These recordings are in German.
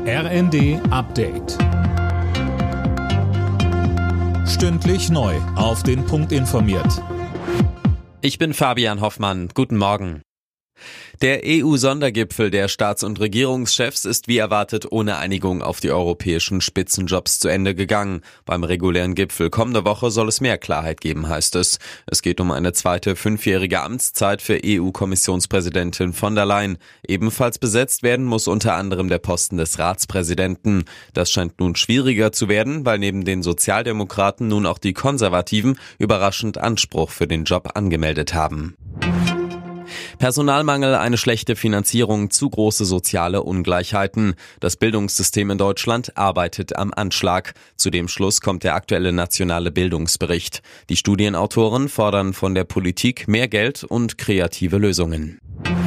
RND Update. Stündlich neu auf den Punkt informiert. Ich bin Fabian Hoffmann. Guten Morgen. Der EU-Sondergipfel der Staats- und Regierungschefs ist wie erwartet ohne Einigung auf die europäischen Spitzenjobs zu Ende gegangen. Beim regulären Gipfel kommende Woche soll es mehr Klarheit geben, heißt es. Es geht um eine zweite 5-jährige Amtszeit für EU-Kommissionspräsidentin von der Leyen. Ebenfalls besetzt werden muss unter anderem der Posten des Ratspräsidenten. Das scheint nun schwieriger zu werden, weil neben den Sozialdemokraten nun auch die Konservativen überraschend Anspruch für den Job angemeldet haben. Personalmangel, eine schlechte Finanzierung, zu große soziale Ungleichheiten. Das Bildungssystem in Deutschland arbeitet am Anschlag. Zu dem Schluss kommt der aktuelle nationale Bildungsbericht. Die Studienautoren fordern von der Politik mehr Geld und kreative Lösungen.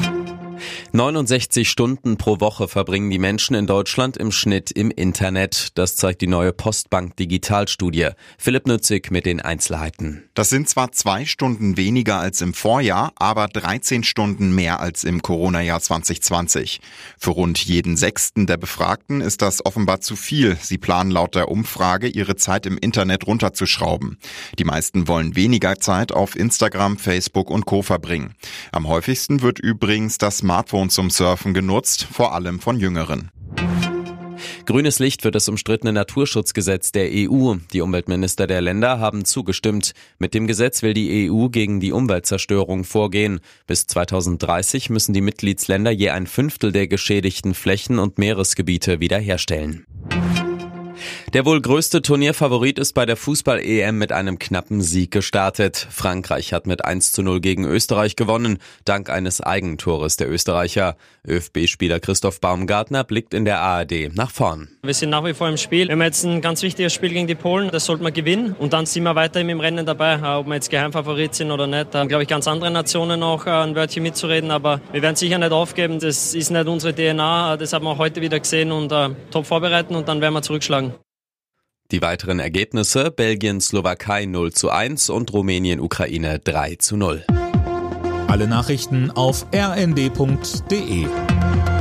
69 Stunden pro Woche verbringen die Menschen in Deutschland im Schnitt im Internet. Das zeigt die neue Postbank Digitalstudie. Philipp Nützig mit den Einzelheiten. Das sind zwar 2 Stunden weniger als im Vorjahr, aber 13 Stunden mehr als im Corona-Jahr 2020. Für rund jeden Sechsten der Befragten ist das offenbar zu viel. Sie planen laut der Umfrage, ihre Zeit im Internet runterzuschrauben. Die meisten wollen weniger Zeit auf Instagram, Facebook und Co. verbringen. Am häufigsten wird übrigens das Smartphone zum Surfen genutzt, vor allem von Jüngeren. Grünes Licht für das umstrittene Naturschutzgesetz der EU. Die Umweltminister der Länder haben zugestimmt. Mit dem Gesetz will die EU gegen die Umweltzerstörung vorgehen. Bis 2030 müssen die Mitgliedsländer je 1/5 der geschädigten Flächen und Meeresgebiete wiederherstellen. Der wohl größte Turnierfavorit ist bei der Fußball-EM mit einem knappen Sieg gestartet. Frankreich hat mit 1:0 gegen Österreich gewonnen, dank eines Eigentores der Österreicher. ÖFB-Spieler Christoph Baumgartner blickt in der ARD nach vorn. Wir sind nach wie vor im Spiel. Wir haben jetzt ein ganz wichtiges Spiel gegen die Polen, das sollten wir gewinnen. Und dann sind wir weiterhin im Rennen dabei, ob wir jetzt Geheimfavorit sind oder nicht. Da haben, glaube ich, ganz andere Nationen noch ein Wörtchen mitzureden, aber wir werden sicher nicht aufgeben. Das ist nicht unsere DNA, das haben wir auch heute wieder gesehen und top vorbereiten und dann werden wir zurückschlagen. Die weiteren Ergebnisse: Belgien, Slowakei 0:1 und Rumänien, Ukraine 3:0. Alle Nachrichten auf rnd.de.